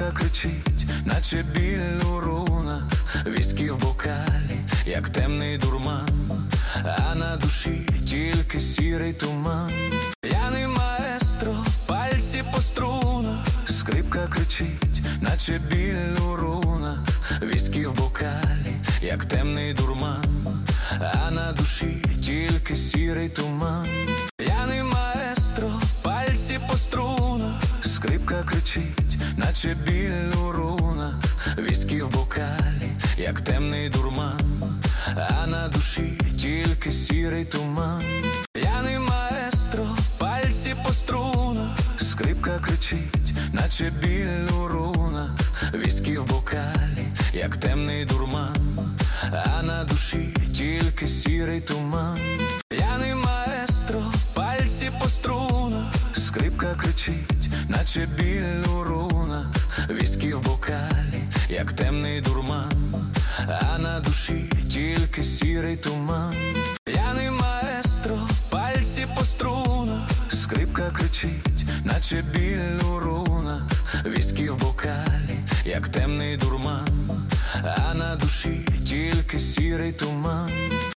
скрипка кричить, наче біль у рунах, віскі в бокалі, як темний дурман, а на душі тільки сірий туман. П'яний маестро, пальці по струнах, скрипка кричить, наче біль у рунах, віскі в бокалі, як темний дурман, а на душі тільки сірий туман. П'яний маестро, пальці по струнах, скрипка кричить, наче біль у рунах, віскі в бокалі, як темний дурман, а на душі тільки сірий туман. П'яний маестро, пальці по струнах, скрипка кричить, наче біль у рунах, віскі в бокалі, як темний дурман, а на душі тільки сірий туман. П'яний маестро, пальці по струнах, скрипка кричить, наче біль у рунах, віскі в бокалі, як темний дурман, а на душі тільки сірий туман. П'яний маестро, пальці по струнах, скрипка кричить, наче біль у рунах, віскі в бокалі, як темний дурман, а на душі тільки сірий туман.